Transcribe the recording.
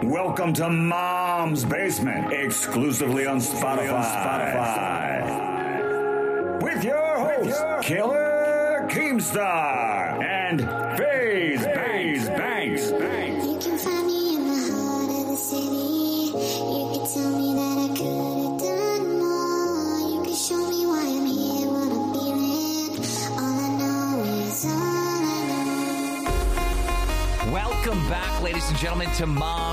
Welcome to Mom's Basement, exclusively on Spotify. With your hosts, Killer Keemstar and FaZe Banks. You can find me in the heart of the city. You can tell me that I could have done more. You can show me why I'm here, what I'm feeling. All I know is all I know. Welcome back, ladies and gentlemen, to Mom's